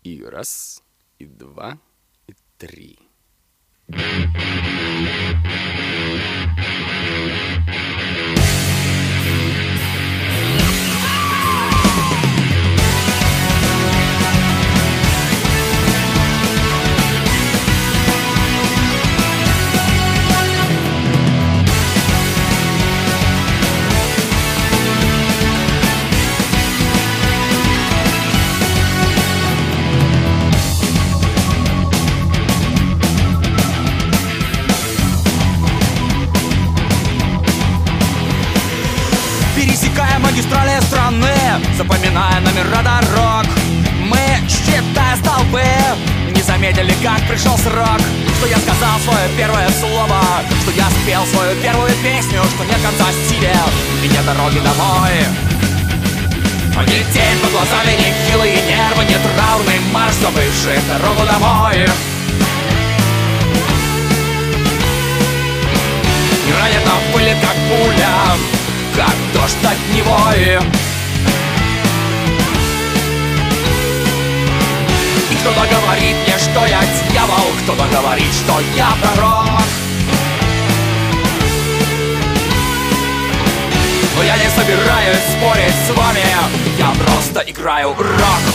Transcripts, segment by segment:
И раз, и два, и три. Пересекая магистрали страны, запоминая номера дорог, мы, считая столбы, не заметили, как пришел срок. Что я сказал свое первое слово, что я спел свою первую песню, что нет конца стиля и нет дороги домой. Ни тень под глазами, ни хилые нервы, ни траурный марш, забывший дорогу домой. И ранит нам пылит, как пуля, как дождь от него. И кто-то говорит мне, что я дьявол, кто-то говорит, что я пророк. Но я не собираюсь спорить с вами, я просто играю рок.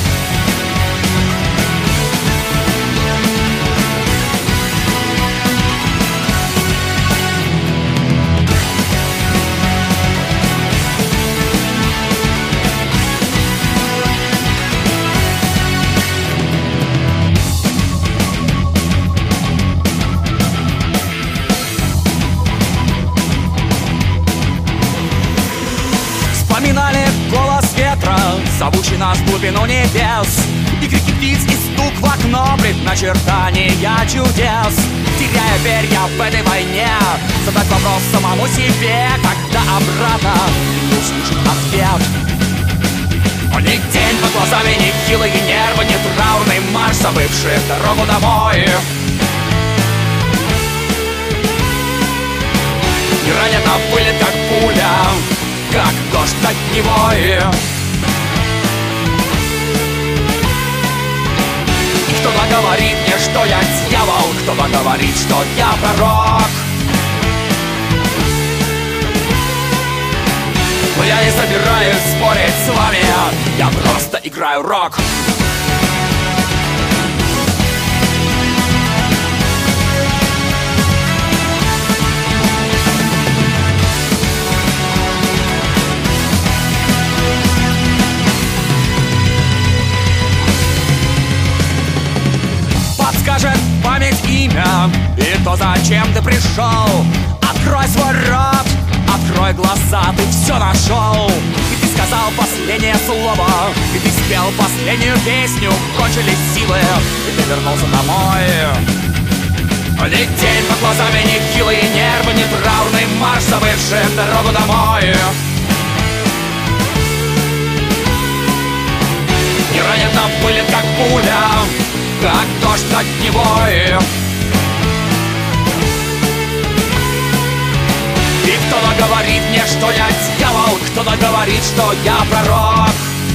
Вспоминали голос ветра, зовущий нас в глубину небес, и крики птиц, и стук в окно, предначертания чудес. Теряя перья в этой войне, задать вопрос самому себе, когда обратно не услышит ответ. Ни тень под глазами, ни хилые нервы, ни траурный марш, забывший дорогу домой. И ранит нам пылит, как пуля, как дождь от него. И кто-то говорит мне, что я дьявол, кто-то говорит, что я пророк. Но я не собираюсь спорить с вами, я просто играю рок. Подскажет память имя и то, зачем ты пришел. Открой свой рот, открой глаза, ты все нашел. И ты сказал последнее слово, и ты спел последнюю песню. Кончились силы, и ты вернулся домой. Ни тень под глазами, ни хилые нервы, ни траурный марш, забывший дорогу домой. И ранит нам пылит, как пуля, как дождь от него. И кто-то говорит мне, что я дьявол, кто-то говорит, что я пророк.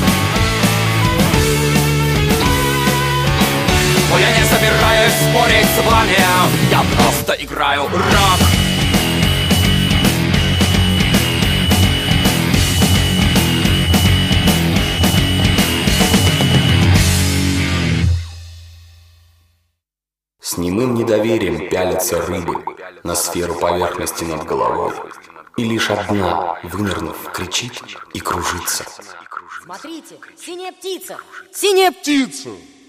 Но я не собираюсь спорить с вами, я просто играю рок. С немым недоверием пялятся рыбы на сферу поверхности над головой. И лишь одна, вынырнув, кричит и кружится. Смотрите, синяя птица! Синяя птица!